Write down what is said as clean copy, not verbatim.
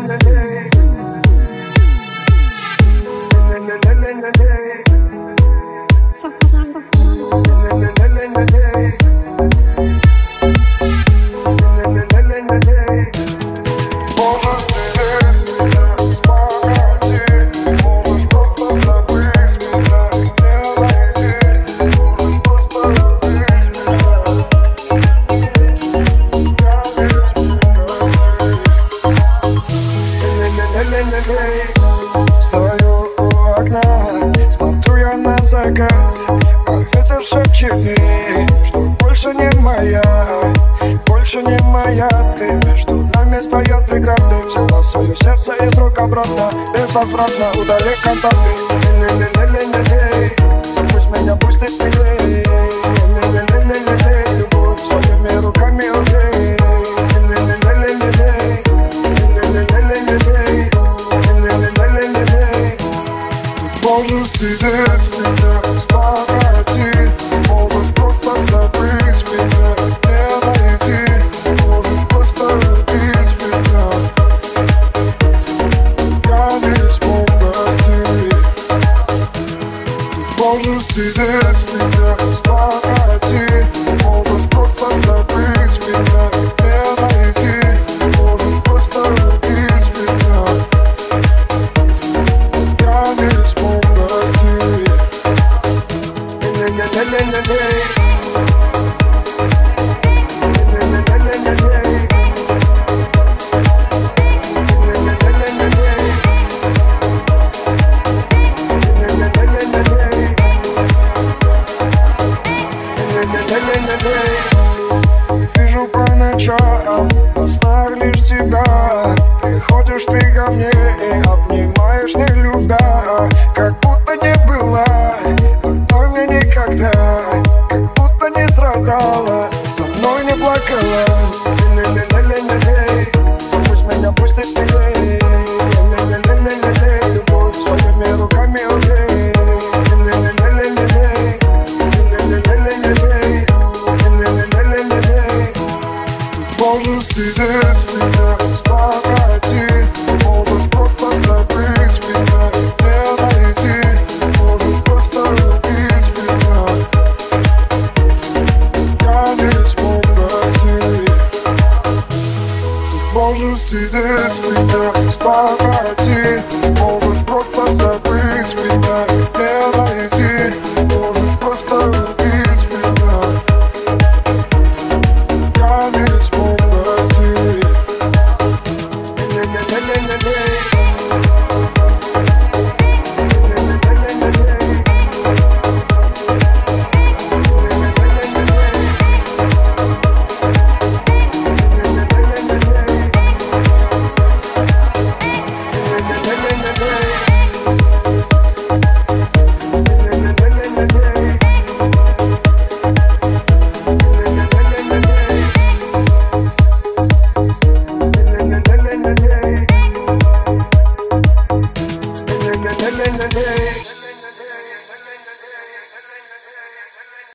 Стою у окна, смотрю я на закат, а ветер шепчет мне, что больше не моя, больше не моя. Ты между нами встает преграды, взяла свое сердце из рук обратно, безвозвратно удали контакты. Запусть меня, пусть ты смелей, любовь своими руками убей. Можешь сидеть меня, спагади, можешь просто забыть меня, не найти, можешь просто любить меня. Я не смог простить. Можешь сидеть меня, спагади, можешь просто забыть меня, не найти, можешь просто любить меня. Я не смог простить. Вижу по ночам, во снах лишь тебя. Приходишь ты ко мне и обнимаешь, не любя, как будто не была родной мне никогда, как будто не страдала, со мной не плакала. Запусть меня, пусть ты смелей, любовь своими руками убей. Можешь сидеть меня, спагади, можешь просто забыть меня, не найти, можешь просто любить меня. Я не смог простить. Можешь сидеть меня, спагади, можешь просто забыть меня, не найти,